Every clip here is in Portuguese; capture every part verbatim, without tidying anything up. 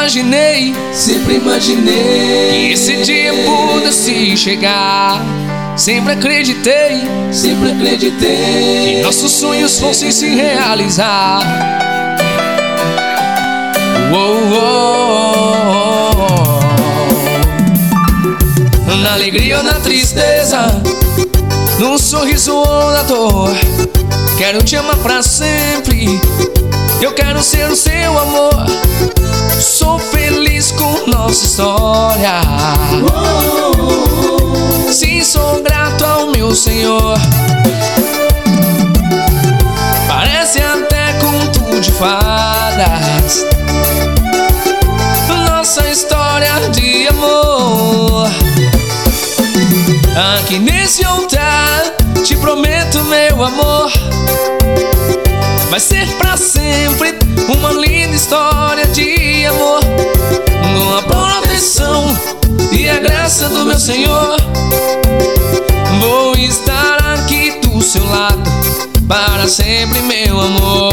imaginei, sempre imaginei que esse dia pudesse chegar. Sempre acreditei, sempre acreditei que nossos sonhos fossem se realizar. Oh, oh, oh. Na alegria ou na tristeza, no sorriso ou na dor, quero te amar pra sempre. Eu quero ser o seu amor. Sou feliz com nossa história. Sim, sou grato ao meu Senhor. Parece até conto de fadas, nossa história de amor. Aqui nesse altar te prometo, meu amor, vai ser pra sempre uma linda história de amor, com a proteção e a graça do meu Senhor. Vou estar aqui do seu lado para sempre, meu amor.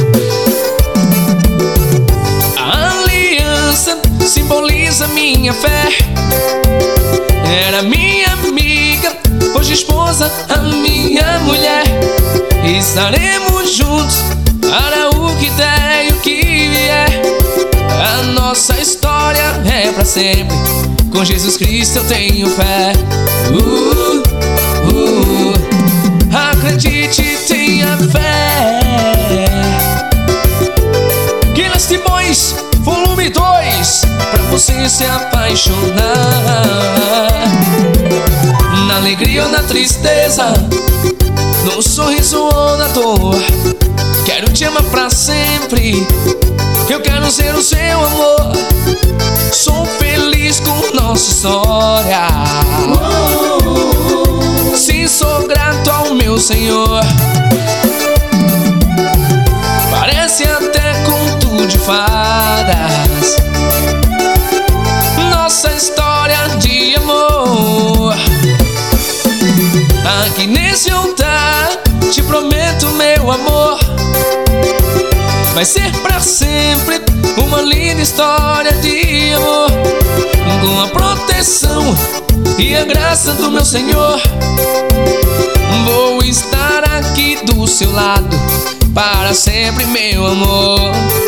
A aliança simboliza minha fé. Era minha amiga, hoje esposa, a minha mulher. Estaremos juntos para o que der e o que vier. A nossa história é pra sempre. Com Jesus Cristo eu tenho fé. uh, uh, Acredite, tenha fé. Guilherme Boys, volume dois, pra você se apaixonar. Na alegria ou na tristeza, no sorriso ou na dor, quero te amar pra sempre. Eu quero ser o seu amor. Sou feliz com nossa história. Sim, sou grato ao meu Senhor. Parece até conto de fadas, nossa história de amor. Aqui nesse altar te prometo, meu amor, vai ser pra sempre uma linda história de amor, com a proteção e a graça do meu Senhor. Vou estar aqui do seu lado para sempre, meu amor.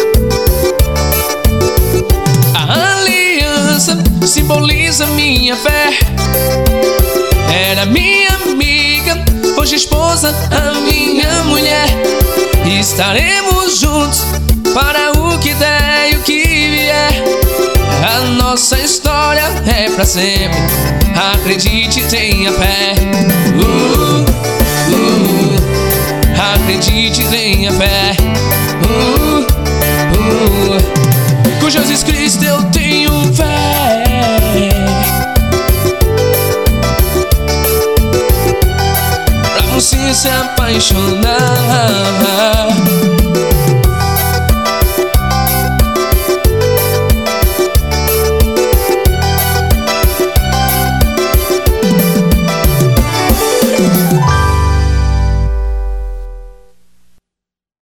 A aliança simboliza minha fé. Era minha amiga, hoje esposa, a minha mulher. Estaremos juntos para o que der e o que vier. A nossa história é pra sempre. Acredite, tenha fé. uh, uh, Acredite, tenha fé. uh, uh, Com Jesus Cristo eu tenho fé. Pra você se apaixonar.